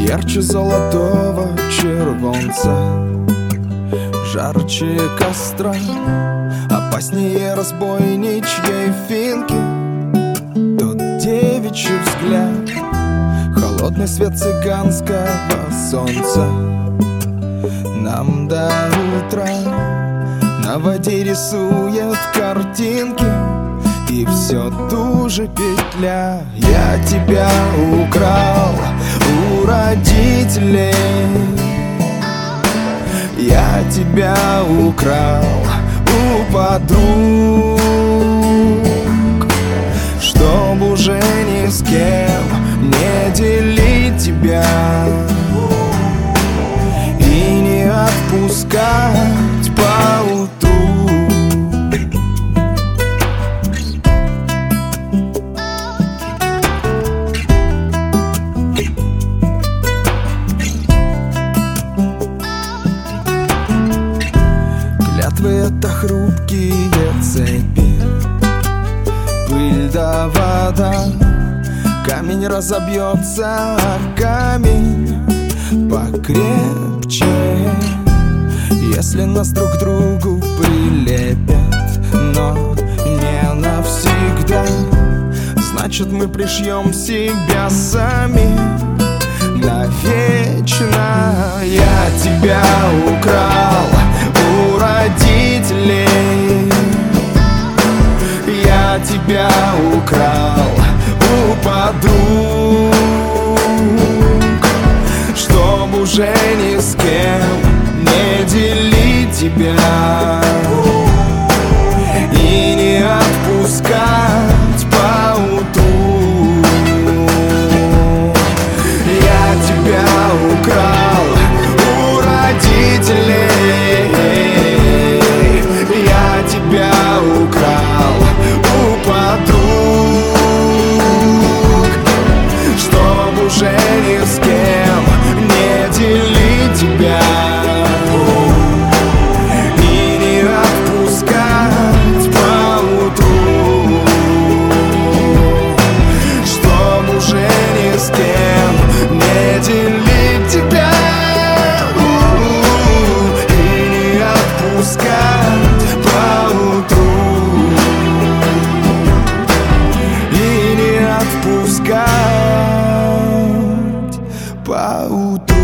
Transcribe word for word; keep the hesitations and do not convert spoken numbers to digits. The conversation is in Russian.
ярче золотого червонца, жарче костра, опаснее разбойничьей финки. Тот девичий взгляд, холодный свет цыганского солнца. Нам до утра на воде рисует картинки, и все ту же петля. Я тебя украл у родителей, я тебя украл у подруг, чтоб уже ни с кем не делить тебя и не отпускать по утру. Клятвы — это хрупкие цепи, пыль да вода. Камень разобьется, а камень покрепче, если нас друг к другу прилепят, но не навсегда. Значит, мы пришьем себя сами навечно. Я тебя украл у родителей, я тебя украл у подруг, чтоб уже ни с кем не делить тебя и не отпускать по утру. Я тебя украл у родителей, я тебя украл у подруг, чтоб уже ни с кем не делить тебя и не отпускать по утру, чтоб уже ни с кем не делить тебя и не отпускать по утру, и не отпускать по утру.